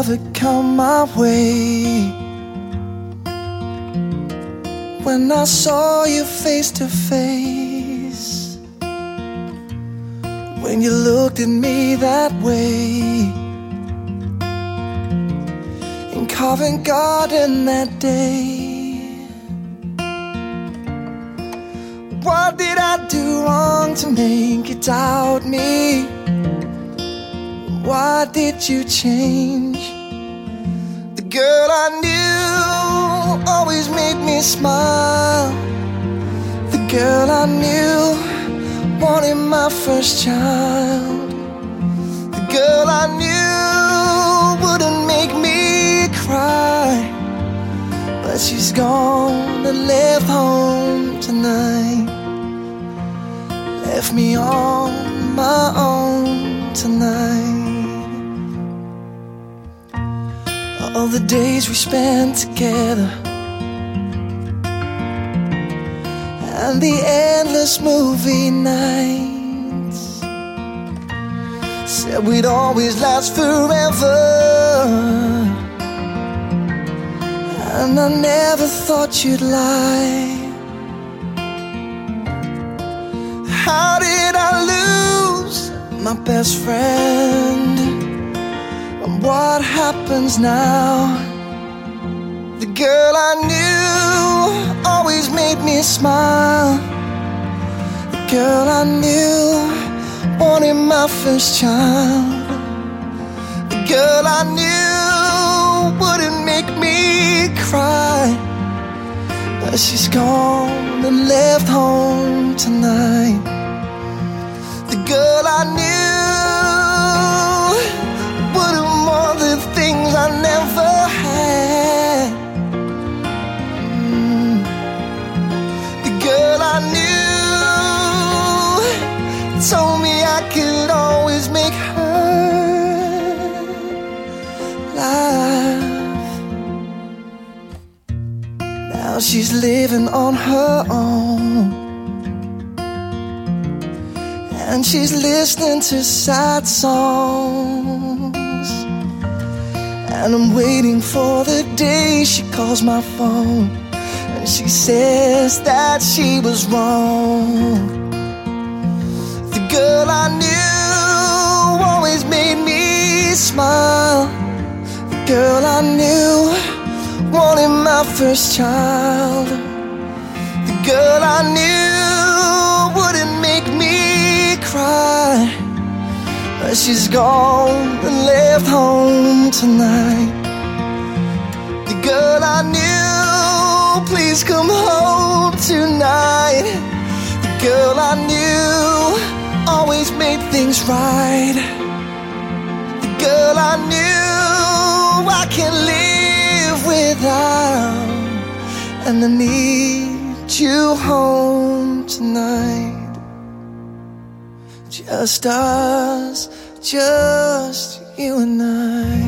never come my way. When I saw you face to face, when you looked at me that way, in Covent Garden that day. What did I do wrong to make you doubt me? Why did you change? The girl I knew always made me smile. The girl I knew wanted my first child. The girl I knew wouldn't make me cry. But she's gone and left home tonight. Left me on my own tonight. All the days we spent together, and the endless movie nights, said we'd always last forever. And I never thought you'd lie. How did I lose my best friend? And what happens now? The girl I knew always made me smile. The girl I knew wanted my first child. The girl I knew wouldn't make me cry. But she's gone and left home tonight. The girl I knew would've more the things I never had. The girl I knew told me I could always make her laugh. Now she's living on her own, and she's listening to sad songs. And I'm waiting for the day she calls my phone and she says that she was wrong. The girl I knew always made me smile. The girl I knew wanted my first child. The girl I knew wouldn't make me cry. But she's gone and left home tonight. The girl I knew, please come home tonight. The girl I knew always made things right. The girl I knew I can't live without. And I need you home tonight. Just us, just you and I.